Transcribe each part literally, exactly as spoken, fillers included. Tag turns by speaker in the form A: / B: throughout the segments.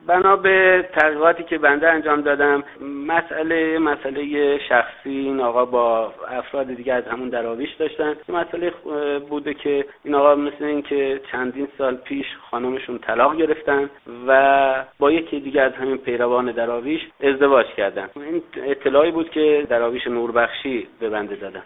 A: بنا به تحقیقاتی که بنده انجام دادم، مسئله مسئله شخصی این آقا با افراد دیگه از همون دراویش داشتن. مسئله بوده که این آقا مثل این که چندین سال پیش خانمشون طلاق گرفتن و با یکی دیگه از همین پیروان دراویش ازدواج کردن. این اطلاعی بود که دراویش نوربخشی به بنده دادن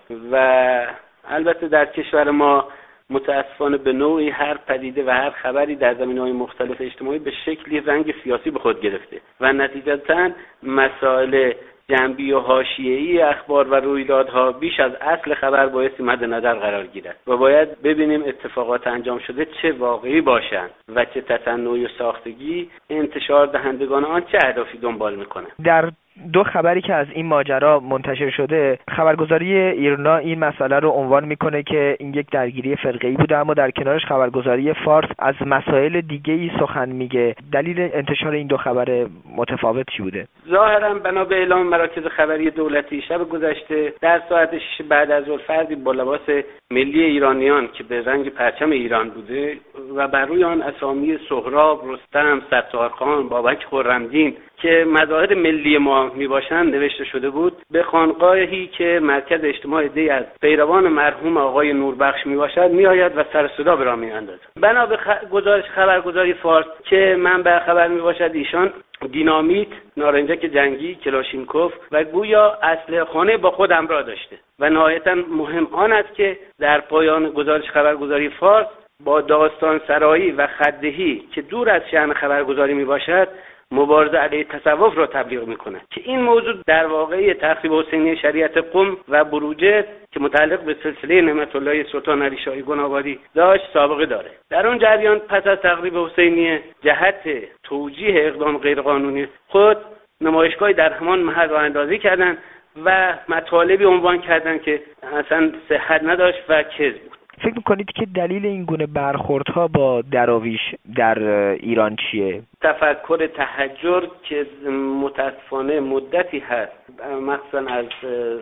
A: و البته در کشور ما متاسفانه به نوعی هر پدیده و هر خبری در زمینه‌های مختلف اجتماعی به شکلی رنگ سیاسی به خود گرفته و نتیجتاً مسائل جنبی و حاشیه‌ای اخبار و رویدادها بیش از اصل خبر بایستی مد نظر قرار گیرد و باید ببینیم اتفاقات انجام شده چه واقعی باشند و چه تصنعی و ساختگی انتشار دهندگان آن چه اهدافی دنبال میکنند.
B: در دو خبری که از این ماجرا منتشر شده، خبرگزاری ایرنا این مسئله رو عنوان میکنه که این یک درگیری فرقه‌ای بوده، اما در کنارش خبرگزاری فارس از مسائل دیگه‌ای سخن میگه. دلیل انتشار این دو خبر متفاوت چی بوده؟
A: ظاهراً بنا به اعلام مراکز خبری دولتی شب گذشته در ساعت شش بعد از ظهر فردی با لباس ملی ایرانیان که به رنگ پرچم ایران بوده و بر روی آن اسامی سهراب، رستم، ستارخان، بابک خرمدین که مظاهر ملی ما میباشند نوشته شده بود، به خانقاهی که مرکز اجتماع عده‌ای از پیروان مرحوم آقای نوربخش میباشد میآید و سر صدا به راه میاندازد. بنا به خ... گزارش خبرگزاری فارس که منبع خبر میباشد، ایشان دینامیت، نارنجک جنگی، کلاشینکوف و گویا اسلحه خانه با خود همراه داشته و نهایتاً مهم آن است که در پایان گزارش خبرگزاری فارس با داستان سرایی و خدهی که دور از شأن خبرگزاری میباشد مبارزه علیه تصوف را تبلیغ میکنه که این موضوع در واقع تخریب حسینی شریعت قم و بروجرد که متعلق به سلسله نعمت الله سلطان علی شاهی گناه‌باری داشت سابقه داره. در اون جریان پس از تخریب حسینی جهت توجیه اقدام غیرقانونی خود نمایشگاهی در همان محل راه اندازی کردند و مطالبی عنوان کردند که اصلا صحت نداشت و کذب بود.
B: فکر میکنید که دلیل این گونه برخوردها با دراویش در ایران چیه؟
A: تفکر تحجر که متاسفانه مدتی هست، مخصوصا از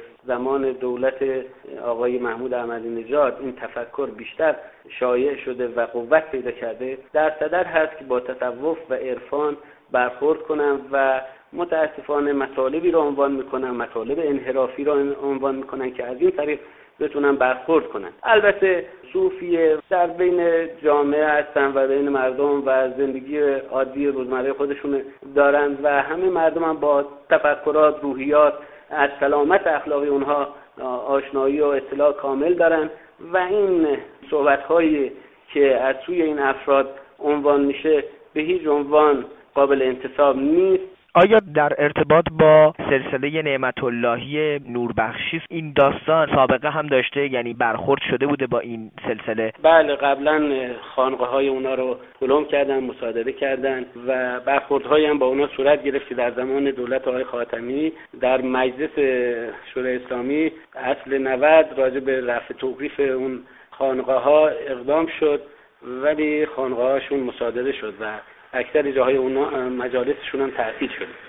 A: زمان دولت آقای محمود احمدی نژاد این تفکر بیشتر شایع شده و قوت پیدا کرده، در صدر هست که با تصوف و عرفان برخورد کنن و متاسفانه مطالبی را عنوان میکنن، مطالب انحرافی را عنوان میکنن که از این طریق بتونن برخورد کنن. البته صوفیه در بین جامعه هستن و بین مردم و زندگی عادی روزمره خودشون دارن و همه مردم هم با تفکرات، روحیات، از سلامت اخلاقی اونها آشنایی و اطلاع کامل دارن و این صحبت‌هایی که از سوی این افراد عنوان میشه به هیچ عنوان قابل انتساب نیست.
B: آیا در ارتباط با سلسله نعمت اللهی نوربخشی این داستان سابقه هم داشته، یعنی برخورد شده بوده با این سلسله؟
A: بله، قبلا خانقاه‌های اونا رو پلم کردن، مصادره کردن و برخوردهایی هم با اونا صورت گرفت. در زمان دولت آقای خاتمی در مجلس شورای اسلامی اصل نود راجع به رفع توقیف اون خانقاه‌ها اقدام شد، ولی خانقاه‌هاشون مصادره شد و اکثر جاهای اونا مجالسشون هم تعطیل شد.